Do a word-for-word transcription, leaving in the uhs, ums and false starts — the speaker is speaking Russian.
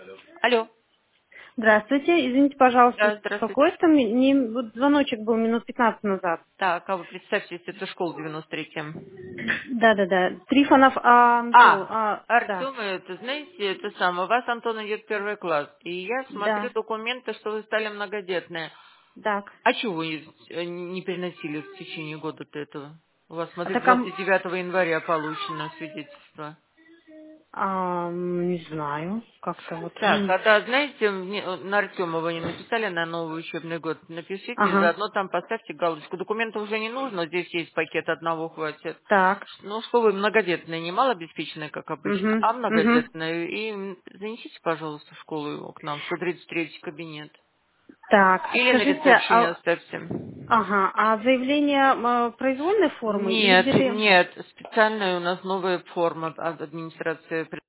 Алло. Здравствуйте, извините, пожалуйста, Да, здравствуйте. беспокойство. Мне- не- вот звоночек был минут пятнадцать назад. Так, а вы представьте, если это школа девяносто третья. Да-да-да. Трифонов а, Антон. А, А, да. Артем, это, знаете, это самое, у вас, Антон, идет в первый класс. И я смотрю Да. документы, что вы стали многодетные. Так. А чего вы э, не переносили в течение года-то этого? У вас, А смотри, так, а, двадцать девятого января получено свидетельство. а, не знаю, как-то вот. Так, м. а да, знаете, мне, э, на Артемова не написали на новый учебный год. Напишите, и Ага. заодно там поставьте галочку. Документов уже не нужно, здесь есть пакет, одного хватит. Так. Ну, что вы многодетные, не малообеспеченные, как обычно, Угу. а Угу. многодетные. И м, занесите, пожалуйста, в школу его к нам, сто тридцать третий кабинет. Так, а Или на скажите, ресепшене а, оставьте. ага, а заявление а, произвольной формы или Нет, где-то... нет, специальная у нас новая форма от администрации